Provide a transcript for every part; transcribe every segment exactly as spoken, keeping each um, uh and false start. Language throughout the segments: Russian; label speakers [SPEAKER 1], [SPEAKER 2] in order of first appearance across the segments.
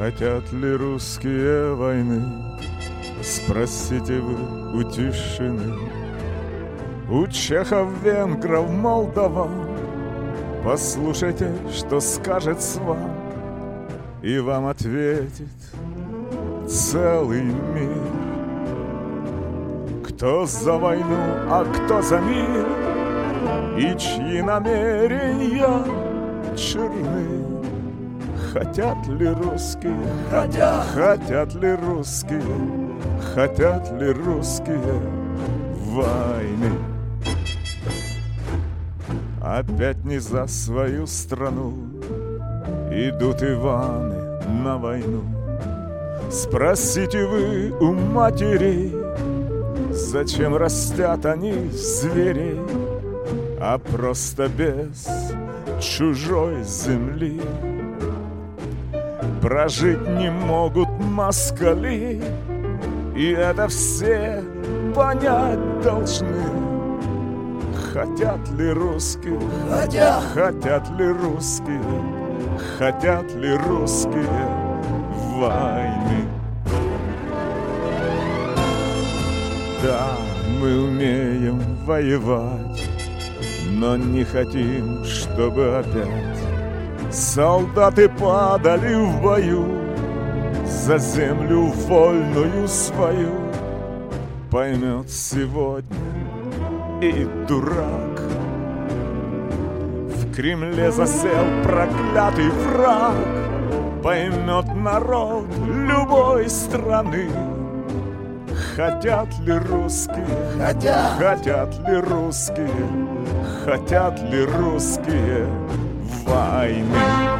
[SPEAKER 1] Хотят ли русские войны? Спросите вы у тишины, у чехов, венгров, молдаван. Послушайте, что скажет сван, и вам ответит целый мир. Кто за войну, а кто за мир, и чьи намерения черны. Хотят ли русские,
[SPEAKER 2] Хотят.
[SPEAKER 1] хотят ли русские, хотят ли русские войны? Опять не за свою страну идут Иваны на войну. Спросите вы у матерей, зачем растят они зверей, а просто без чужой земли прожить не могут москали, и это все понять должны. Хотят ли русские,
[SPEAKER 2] Хотят.
[SPEAKER 1] хотят ли русские, хотят ли русские войны? Да, мы умеем воевать, но не хотим, чтобы опять солдаты падали в бою за землю вольную свою. Поймет сегодня и дурак. В Кремле засел проклятый враг. Поймет народ любой страны. Хотят ли русские,
[SPEAKER 2] Хотят.
[SPEAKER 1] хотят ли русские, хотят ли русские войны?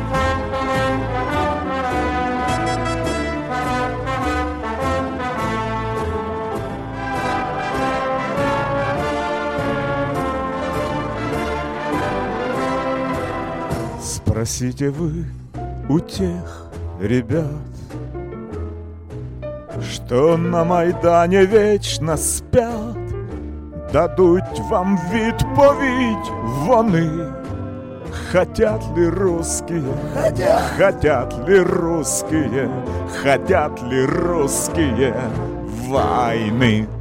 [SPEAKER 1] Спросите вы у тех ребят, что на Майдане вечно спят, дадут вам вид повить вони. Хотят ли русские,
[SPEAKER 2] Хотят.
[SPEAKER 1] хотят ли русские, хотят ли русские войны?